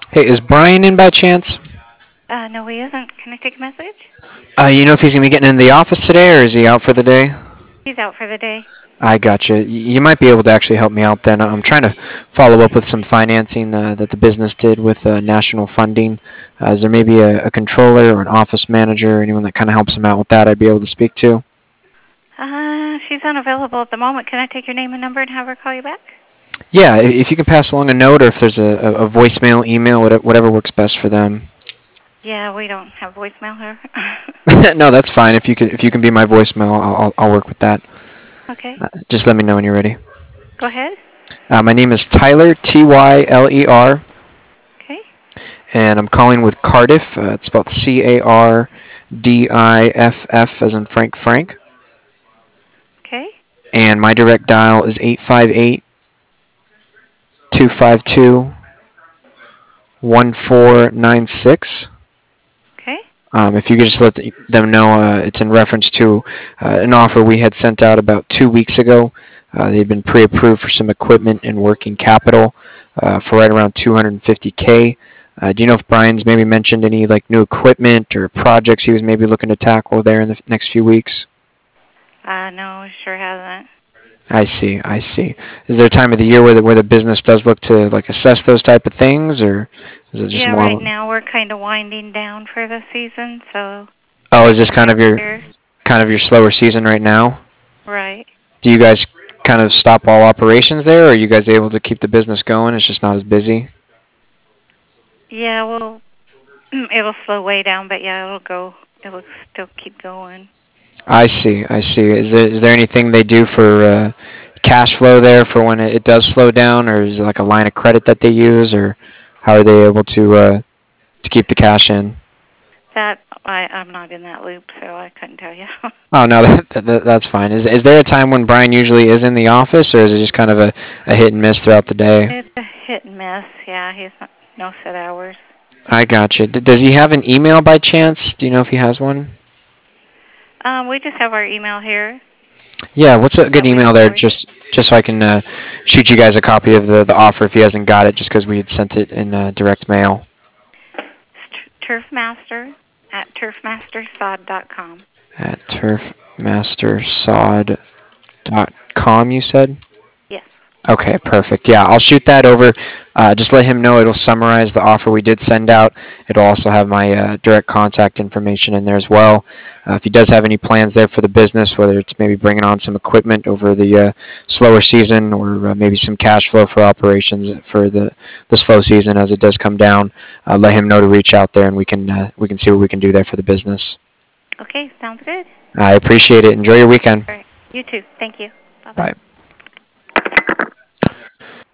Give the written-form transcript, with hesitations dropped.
Hey, is Brian in by chance? No, he isn't. Can I take a message? You know if he's gonna be getting in the office today, or is he out for the day? He's out for the day. I gotcha. You might be able to actually help me out then. I'm trying to follow up with some financing that the business did with national funding. Is there maybe a controller or an office manager or anyone that kind of helps him out with that I'd be able to speak to? She's unavailable at the moment. Can I take your name and number and have her call you back? Yeah, if you can pass along a note or if there's a voicemail, email, whatever works best for them. Yeah, we don't have voicemail here. No, that's fine. If you can be my voicemail, I'll work with that. Okay, Just let me know when you're ready. go ahead. My name is Tyler Tyler, Okay, and I'm calling with Cardiff. It's spelled Cardiff, as in Frank. okay, And my direct dial is 858-252-1496. okay. If you could just let them know it's in reference to an offer we had sent out about 2 weeks ago. They'd been pre-approved for some equipment and working capital for right around 250K. Do you know if Brian's maybe mentioned any like new equipment or projects he was maybe looking to tackle there in the next few weeks? No, sure hasn't. I see. Is there a time of the year where the business does look to like assess those type of things, or is it just Yeah, more right of now we're kind of winding down for the season, so oh, is maybe this kind next of your year. slower season right now? Right. Do you guys kind of stop all operations there, or are you guys able to keep the business going? It's just not as busy. Yeah, well, it'll slow way down, but yeah, it'll go. It'll still keep going. I see. Is there anything they do for cash flow there for when it does slow down, or is it like a line of credit that they use, or how are they able to keep the cash in? That I'm not in that loop, so I couldn't tell you. Oh no, that's fine. Is there a time when Brian usually is in the office, or is it just kind of a hit and miss throughout the day? It's a hit and miss. Yeah, he's not, no set hours. I gotcha. Does he have an email by chance? Do you know if he has one? We just have our email here Yeah, what's a good that we email there? forward. Just so I can shoot you guys a copy of the offer if he hasn't got it, just because we had sent it in direct mail It's Turfmaster at turfmastersod.com. at turfmastersod.com. You said. Yes. Okay, perfect. Yeah, I'll shoot that over. Just let him know it'll summarize the offer we did send out. It'll also have my direct contact information in there as well. If he does have any plans there for the business, whether it's maybe bringing on some equipment over the slower season or maybe some cash flow for operations for the slow season as it does come down, let him know to reach out there and we can see what we can do there for the business. Okay, sounds good. I appreciate it. Enjoy your weekend. All right. You too. Thank you. Bye-bye. Bye.